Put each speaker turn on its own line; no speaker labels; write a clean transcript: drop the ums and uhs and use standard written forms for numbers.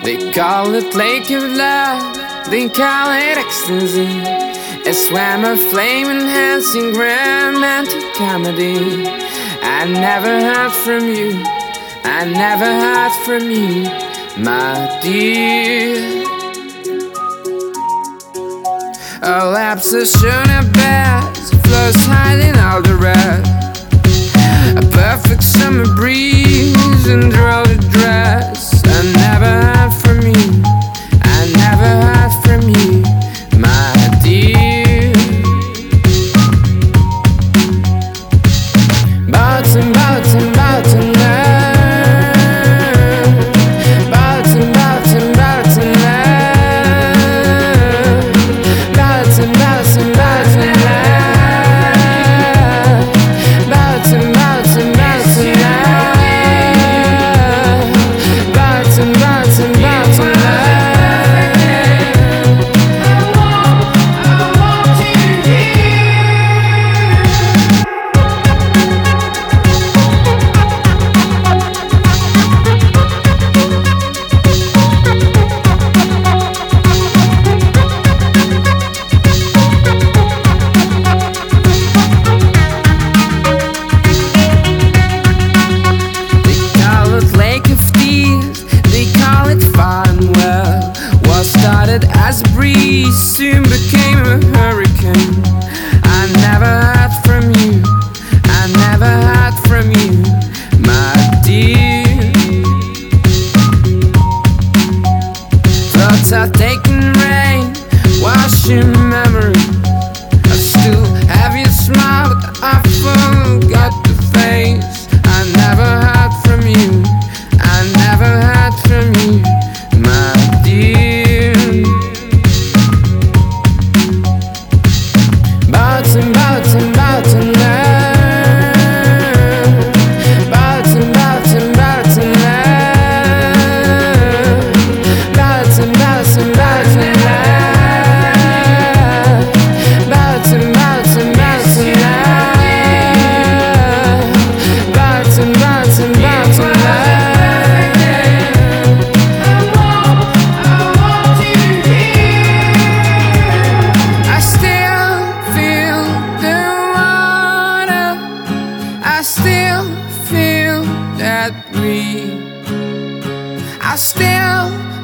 They call it lake of love, they call it ecstasy. A swam of flame enhancing romantic comedy. I never heard from you, I never heard from you, my dear. A lapse of sugar best flows hiding all the rest. A perfect summer breeze and rose dress. I never heard from you, I never heard from you, my dear. Boughton, Boughton, Boughton love. Boughton, Boughton, Boughton love. Boughton, Boughton, Boughton love. Boughton, Boughton, Boughton love. Boughton, Boughton, Boughton love. As a breeze soon became a hurricane. I never heard from you, I never heard from you, my dear. Thoughts are taking rain, washing memory. I still have your smile, but I forgot the face. I never heard from you, I never heard from you, my dear. Boughton, Boughton, Boughton love. Boughton, Boughton, Boughton love. Boughton, Boughton, Boughton love. Boughton, Boughton, Boughton love. Boughton, Boughton, Boughton love. I still feel the water, I still feel that breeze, I still